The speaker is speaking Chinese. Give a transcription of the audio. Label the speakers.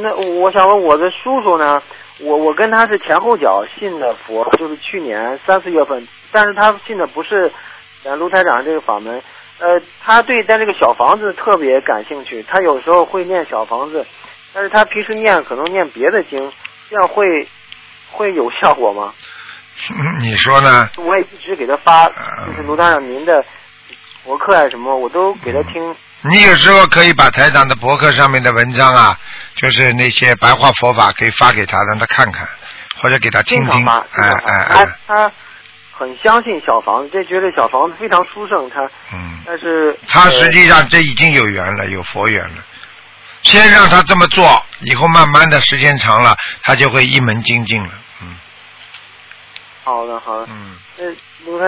Speaker 1: 那我想问我的叔叔呢，我跟他是前后脚信的佛，就是去年3、4月份，但是他信的不是卢台长这个法门，他对这个小房子特别感兴趣，他有时候会念小房子，但是他平时可能念别的经，这样会有效果吗？
Speaker 2: 你说呢？
Speaker 1: 我也一直给他发，就是卢台长您的博客啊什么，我都给他听。
Speaker 2: 你有时候可以把台长的博客上面的文章啊，就是那些白话佛法，可以发给他，让他看看，或者给他听听。
Speaker 1: 他很相信小房子，这觉得小房子非常殊胜，但是
Speaker 2: 他实际上这已经有缘了，有佛缘了。先让他这么做，以后慢慢的时间长了，他就会一门精进了。
Speaker 1: 好的。卢台